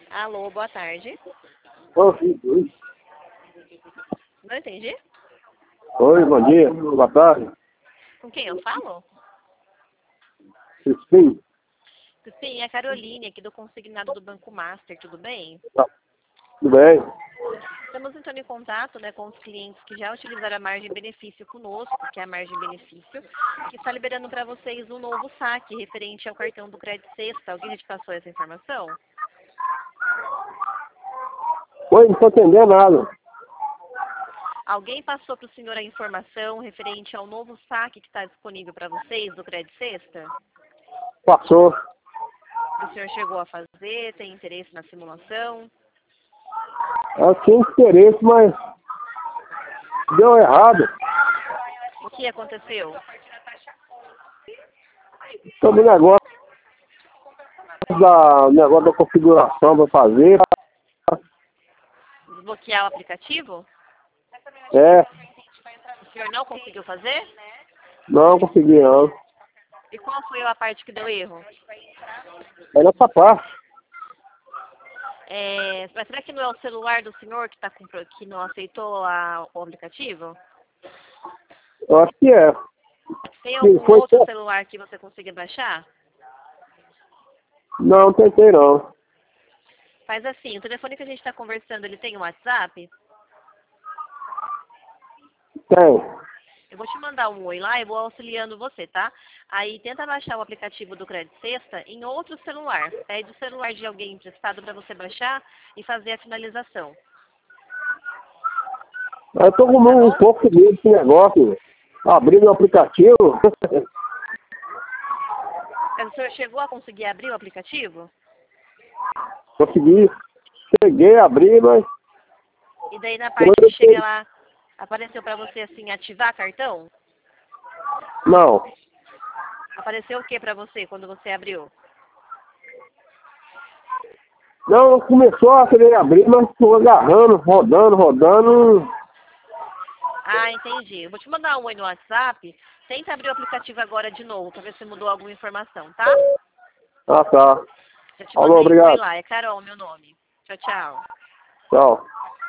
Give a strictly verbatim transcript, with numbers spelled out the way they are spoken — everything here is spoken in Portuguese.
Alô, boa tarde. Oi, oi. Não entendi. Oi, bom dia, boa tarde. Com quem eu falo? Sim, Sim, é a Caroline, aqui do consignado do Banco Master, tudo bem? tá. Tudo bem? Estamos entrando em contato, né, com os clientes que já utilizaram a margem benefício conosco, que é a margem benefício, que está liberando para vocês um novo saque referente ao cartão do Crédito Sexta. Alguém já te passou essa informação? Oi, não estou entendendo nada. Alguém passou para o senhor a informação referente ao novo saque que está disponível para vocês do Crédito Sexta? Passou. O senhor chegou a fazer? Tem interesse na simulação? Eu tinha interesse, mas deu errado. O que aconteceu? Sobre o negócio da, negócio da configuração para fazer. Desbloquear o aplicativo? É, O senhor não conseguiu fazer? não consegui não. E qual foi a parte que deu erro? Era essa parte. É, mas será que não é o celular do senhor que, tá com, pro- que não aceitou a- o aplicativo? Eu acho que é. Tem Sim, algum foi outro certo. celular que você consiga baixar? Não, tentei não. Faz assim, o telefone que a gente está conversando, ele tem um WhatsApp? Tem. Eu vou te mandar um oi lá e vou auxiliando você, tá? Aí tenta baixar o aplicativo do Crédito Sexta em outro celular. Pede o celular de alguém emprestado para você baixar e fazer a finalização. Eu tô com Tá um bom? pouco de medo desse negócio. Abrindo o aplicativo. Mas o senhor chegou a conseguir abrir o aplicativo? Consegui. Cheguei, abri, mas E daí na parte que chega lá, apareceu para você assim, ativar cartão? não. Apareceu o que para você quando você abriu? Não, começou a querer abrir, mas estou agarrando, rodando, rodando. Ah, entendi. Eu vou te mandar um oi no WhatsApp. Tenta abrir o aplicativo agora de novo para ver se mudou alguma informação, tá? Ah, tá. Já te Alô, mandei um oi obrigado. lá. É Carol, meu nome. Tchau, tchau. Tchau.